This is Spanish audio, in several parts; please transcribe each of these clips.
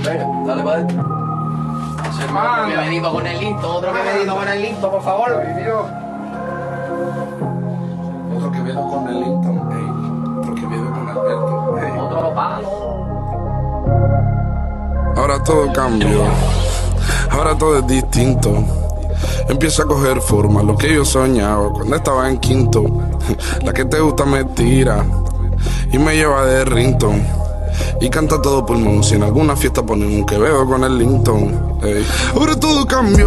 Venga, dale para adentro. Otro que me digo con el listo, otro que me digo con el listo, por favor. Otro que veo con el Linton, ey. Otro que veo con Alberto, ey. Otro palo. Ahora todo cambió, ahora todo es distinto. Empieza a coger forma lo que yo soñaba cuando estaba en quinto. La que te gusta me tira y me lleva de Rington y canta todo pulmón. Si en alguna fiesta ponen un Quevedo con el Linton, ey. Ahora todo cambió,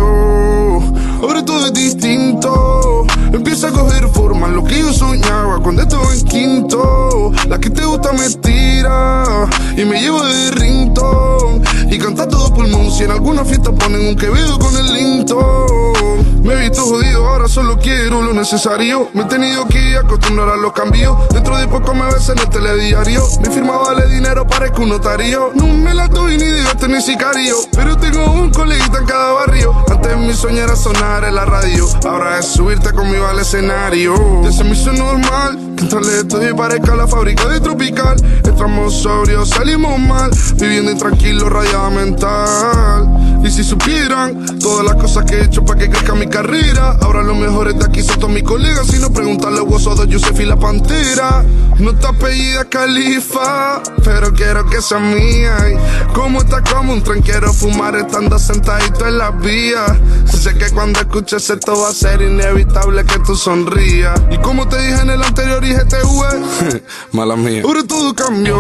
ahora todo es distinto. Empieza a coger forma lo que yo soñaba cuando estaba en quinto. La que te gusta me tira y me lleva de Rington y canta todo pulmón. Si en alguna fiesta ponen un Quevedo con el Linton. Me he visto jodido, ahora solo quiero lo necesario. Me he tenido que acostumbrar a los cambios. Dentro de poco me ves en el telediario. Mi firma vale dinero, parezco un notario. No me la doy ni de gasto ni sicario, pero tengo un coleguita en cada barrio. Antes mi sueño era sonar en la radio, ahora es subirte conmigo al escenario. Ya se me hizo normal que entrarle de estudio y parezca la fábrica de Tropical. Entramos sobrios, salimos mal, viviendo intranquilo, rayada mental. Y si supieran todas las cosas que he hecho para que crezca mi carrera. Ahora los mejores de aquí son todos mis colegas. Si no, preguntarle a Hueso de Yusef y la Pantera. No está apellida Califa, pero quiero que sea mía. Y como está como un tren, quiero fumar estando sentadito en las vías. Sé que cuando escuches esto va a ser inevitable que tú sonrías. Y como te dije en el anterior IGTV, mala mía. Ahora todo cambió,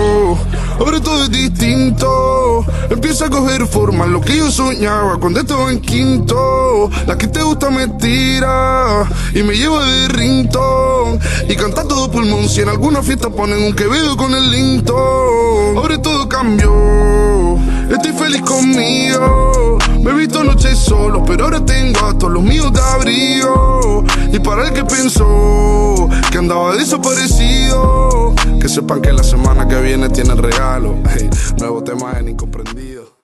ahora todo es distinto. Empieza a coger forma lo que yo soñaba cuando estaba en quinto. La que te gusta me tira y me lleva de Rington y canta todo pulmón. Si en alguna fiesta ponen un Quevedo con el Linton. Ahora todo cambió, estoy feliz conmigo. Me he visto noches solo, pero ahora tengo a todos los míos de abrigo. Y para el que pensó que andaba desaparecido, que sepan que la semana que viene tiene regalo. Hey, nuevo tema en Incomprendido.